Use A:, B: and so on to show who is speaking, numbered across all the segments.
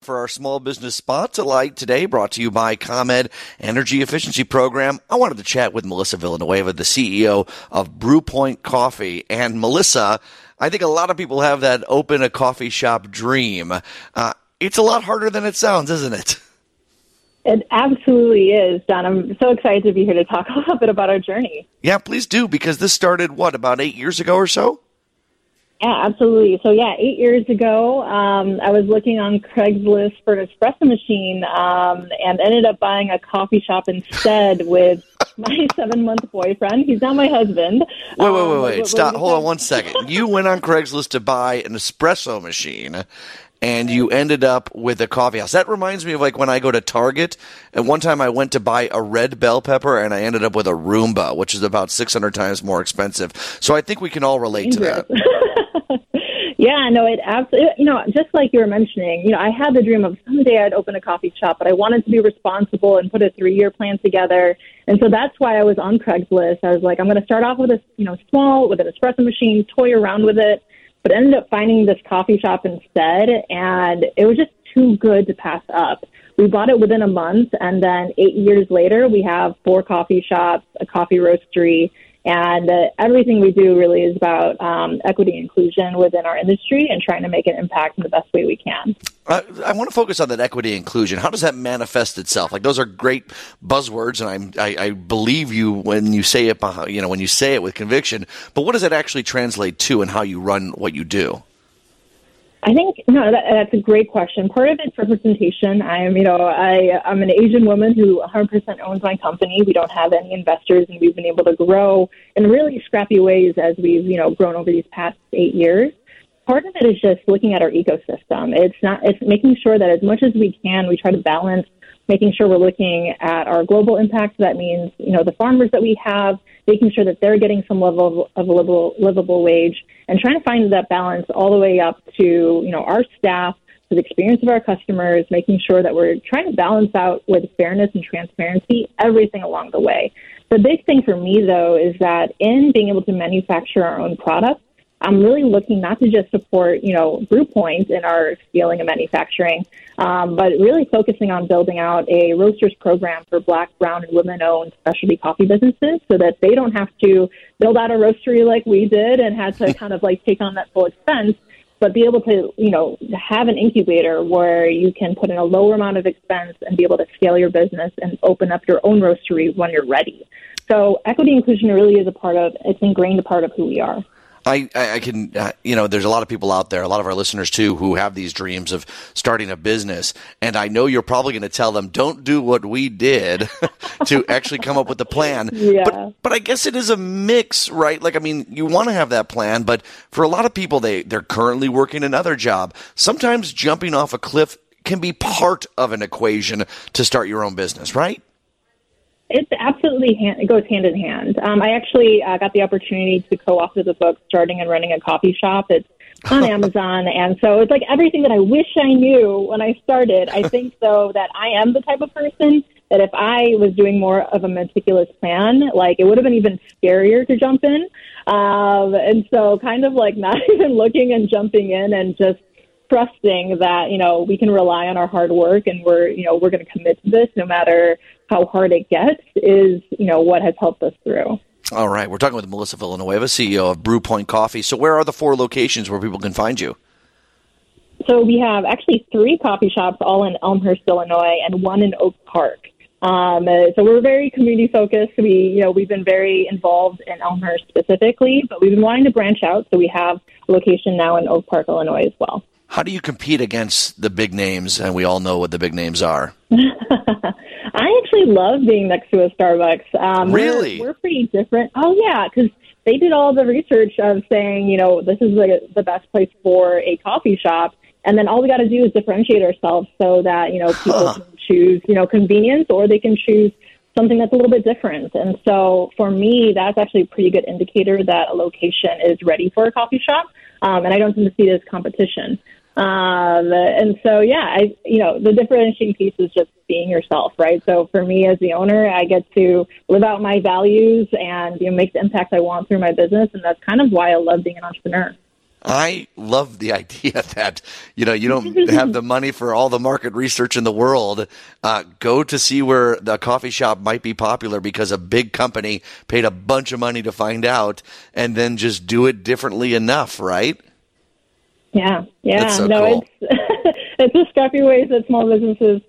A: for our small business spotlight today, brought to you by ComEd Energy Efficiency Program. I wanted to chat with Melissa Villanueva, the CEO of Brewpoint Coffee. And Melissa, I think a lot of people have that open a coffee shop dream. It's a lot harder than it sounds, isn't it?
B: It absolutely is, John. I'm so excited to be here to talk a little bit about our journey.
A: Yeah, please do, because this started, about 8 years ago or so?
B: Yeah, absolutely. So, 8 years ago, I was looking on Craigslist for an espresso machine and ended up buying a coffee shop instead with my 7-month boyfriend. He's now my husband.
A: Wait. Stop. Hold on 1 second. You went on Craigslist to buy an espresso machine, and you ended up with a coffee house. That reminds me of like when I go to Target, and one time I went to buy a red bell pepper, and I ended up with a Roomba, which is about 600 times more expensive. So I think we can all relate to that.
B: Yeah, no, it absolutely, just like you were mentioning, I had the dream of someday I'd open a coffee shop, but I wanted to be responsible and put a 3-year plan together. And so that's why I was on Craigslist. I was like, I'm going to start off with small, with an espresso machine, toy around with it, but ended up finding this coffee shop instead. And it was just too good to pass up. We bought it within a month. And then 8 years later, we have 4 coffee shops, a coffee roastery, and everything we do really is about equity and inclusion within our industry and trying to make an impact in the best way we can.
A: I want to focus on that equity and inclusion. How does that manifest itself? Like, those are great buzzwords, and I believe you when you say it. When you say it with conviction. But what does it actually translate to, and how you run what you do?
B: I think that's a great question. Part of it's representation. I'm an Asian woman who 100% owns my company. We don't have any investors, and we've been able to grow in really scrappy ways as we've grown over these past 8 years. Part of it is just looking at our ecosystem. It's making sure that as much as we can, we try to balance making sure we're looking at our global impact. That means, the farmers that we have, making sure that they're getting some level of livable wage, and trying to find that balance all the way up to, our staff, to the experience of our customers, making sure that we're trying to balance out with fairness and transparency, everything along the way. The big thing for me, though, is that in being able to manufacture our own products, I'm really looking not to just support, Brewpoint in our scaling and manufacturing, but really focusing on building out a roasters program for Black, brown, and women-owned specialty coffee businesses so that they don't have to build out a roastery like we did and had to kind of take on that full expense, but be able to, have an incubator where you can put in a lower amount of expense and be able to scale your business and open up your own roastery when you're ready. So equity inclusion really is it's ingrained a part of who we are.
A: I can, there's a lot of people out there, a lot of our listeners too, who have these dreams of starting a business. And I know you're probably going to tell them, don't do what we did to actually come up with a plan.
B: Yeah.
A: But I guess it is a mix, right? You want to have that plan, but for a lot of people, they're currently working another job. Sometimes jumping off a cliff can be part of an equation to start your own business, right?
B: It's absolutely, it goes hand in hand. I actually got the opportunity to co-author the book, Starting and Running a Coffee Shop. It's on Amazon. And so it's like everything that I wish I knew when I started. I think, though, that I am the type of person that if I was doing more of a meticulous plan, it would have been even scarier to jump in. And so kind of not even looking and jumping in and just trusting that, we can rely on our hard work and we're going to commit to this no matter how hard it gets is, what has helped us through.
A: All right. We're talking with Melissa Villanueva, CEO of Brewpoint Coffee. So where are the 4 locations where people can find you?
B: So we have actually 3 coffee shops, all in Elmhurst, Illinois, and 1 in Oak Park. So we're very community focused. We've been very involved in Elmhurst specifically, but we've been wanting to branch out. So we have a location now in Oak Park, Illinois as well.
A: How do you compete against the big names? And we all know what the big names are.
B: I actually love being next to a Starbucks.
A: Really?
B: We're pretty different. Oh, yeah, because they did all the research of saying, this is the best place for a coffee shop. And then all we got to do is differentiate ourselves so that, people can choose, convenience, or they can choose something that's a little bit different. And so for me, that's actually a pretty good indicator that a location is ready for a coffee shop. And I don't tend to see it as competition. And so, the differentiating piece is just being yourself, right? So for me as the owner, I get to live out my values and, make the impact I want through my business. And that's kind of why I love being an entrepreneur.
A: I love the idea that, you don't have the money for all the market research in the world. Go to see where the coffee shop might be popular because a big company paid a bunch of money to find out, and then just do it differently enough, right?
B: Yeah.
A: That's so
B: no,
A: cool.
B: it's the scrappy ways that small businesses,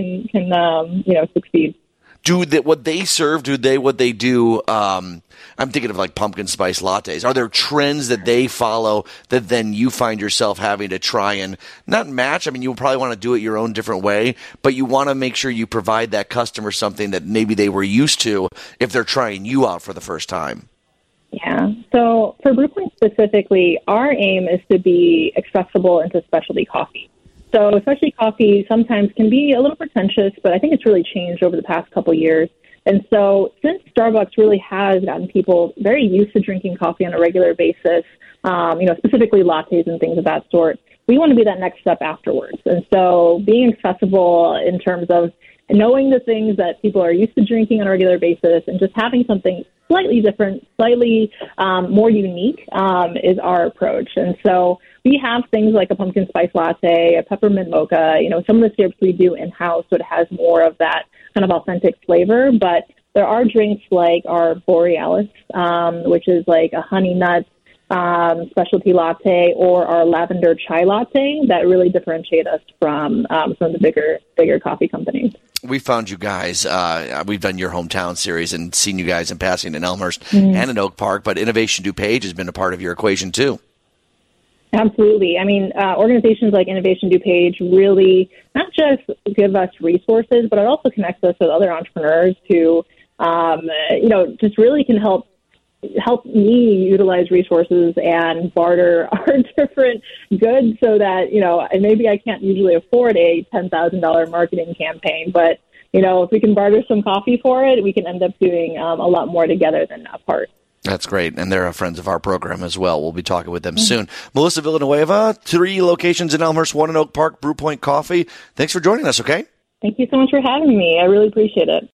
B: can succeed.
A: What they do, I'm thinking of like pumpkin spice lattes. Are there trends that they follow that then you find yourself having to try and not match? I mean, you probably want to do it your own different way, but you want to make sure you provide that customer something that maybe they were used to if they're trying you out for the first time.
B: Yeah. So for Brewpoint specifically, our aim is to be accessible into specialty coffee. So specialty coffee sometimes can be a little pretentious, but I think it's really changed over the past couple of years. And so since Starbucks really has gotten people very used to drinking coffee on a regular basis, specifically lattes and things of that sort, we want to be that next step afterwards. And so being accessible in terms of knowing the things that people are used to drinking on a regular basis and just having something slightly different, slightly more unique is our approach. And so we have things like a pumpkin spice latte, a peppermint mocha, some of the syrups we do in-house, so it has more of that kind of authentic flavor. But there are drinks like our Borealis, which is like a honey nut specialty latte, or our lavender chai latte that really differentiate us from some of the bigger coffee companies.
A: We found you guys. We've done your hometown series and seen you guys in passing in Elmhurst and in Oak Park, but Innovation DuPage has been a part of your equation too.
B: Absolutely. I mean, organizations like Innovation DuPage really not just give us resources, but it also connects us with other entrepreneurs who, just really can help me utilize resources and barter our different goods so that, and maybe I can't usually afford a $10,000 marketing campaign, but, if we can barter some coffee for it, we can end up doing a lot more together than apart.
A: That's great, and they're friends of our program as well. We'll be talking with them soon. Melissa Villanueva, 3 locations in Elmhurst, 1 in Oak Park, Brewpoint Coffee. Thanks for joining us, okay?
B: Thank you so much for having me. I really appreciate it.